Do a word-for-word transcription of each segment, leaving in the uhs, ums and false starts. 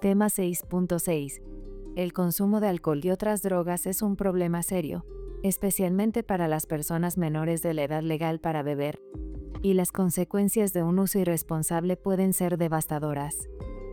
Tema seis punto seis. El consumo de alcohol y otras drogas es un problema serio, especialmente para las personas menores de la edad legal para beber, y las consecuencias de un uso irresponsable pueden ser devastadoras.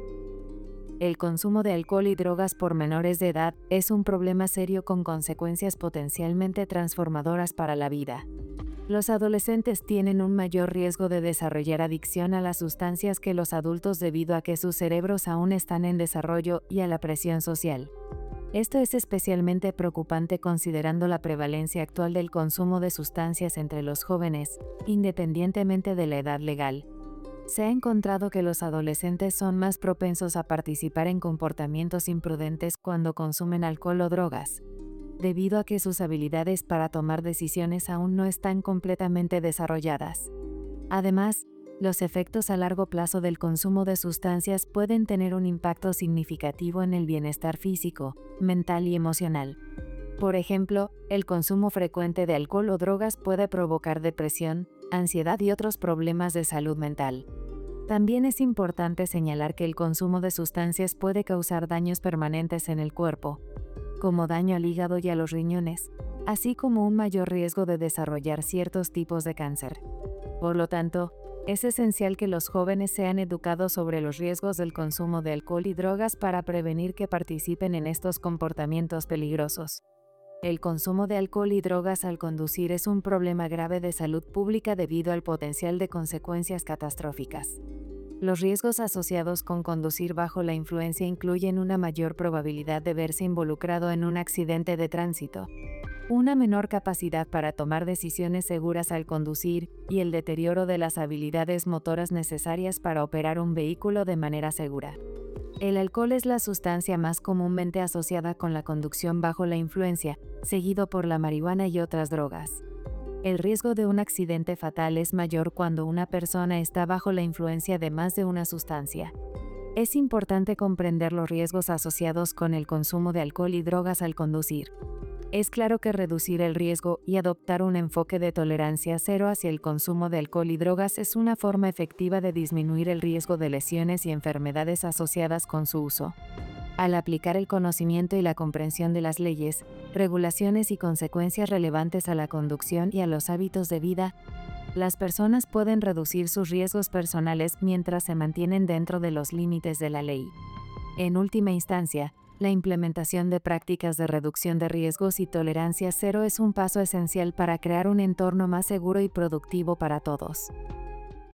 El consumo de alcohol y drogas por menores de edad es un problema serio con consecuencias potencialmente transformadoras para la vida. Los adolescentes tienen un mayor riesgo de desarrollar adicción a las sustancias que los adultos debido a que sus cerebros aún están en desarrollo y a la presión social. Esto es especialmente preocupante considerando la prevalencia actual del consumo de sustancias entre los jóvenes, independientemente de la edad legal. Se ha encontrado que los adolescentes son más propensos a participar en comportamientos imprudentes cuando consumen alcohol o drogas, debido a que sus habilidades para tomar decisiones aún no están completamente desarrolladas. Además, los efectos a largo plazo del consumo de sustancias pueden tener un impacto significativo en el bienestar físico, mental y emocional. Por ejemplo, el consumo frecuente de alcohol o drogas puede provocar depresión, ansiedad y otros problemas de salud mental. También es importante señalar que el consumo de sustancias puede causar daños permanentes en el cuerpo, como daño al hígado y a los riñones, así como un mayor riesgo de desarrollar ciertos tipos de cáncer. Por lo tanto, es esencial que los jóvenes sean educados sobre los riesgos del consumo de alcohol y drogas para prevenir que participen en estos comportamientos peligrosos. El consumo de alcohol y drogas al conducir es un problema grave de salud pública debido al potencial de consecuencias catastróficas. Los riesgos asociados con conducir bajo la influencia incluyen una mayor probabilidad de verse involucrado en un accidente de tránsito, una menor capacidad para tomar decisiones seguras al conducir y el deterioro de las habilidades motoras necesarias para operar un vehículo de manera segura. El alcohol es la sustancia más comúnmente asociada con la conducción bajo la influencia, seguido por la marihuana y otras drogas. El riesgo de un accidente fatal es mayor cuando una persona está bajo la influencia de más de una sustancia. Es importante comprender los riesgos asociados con el consumo de alcohol y drogas al conducir. Es claro que reducir el riesgo y adoptar un enfoque de tolerancia cero hacia el consumo de alcohol y drogas es una forma efectiva de disminuir el riesgo de lesiones y enfermedades asociadas con su uso. Al aplicar el conocimiento y la comprensión de las leyes, regulaciones y consecuencias relevantes a la conducción y a los hábitos de vida, las personas pueden reducir sus riesgos personales mientras se mantienen dentro de los límites de la ley. En última instancia, la implementación de prácticas de reducción de riesgos y tolerancia cero es un paso esencial para crear un entorno más seguro y productivo para todos.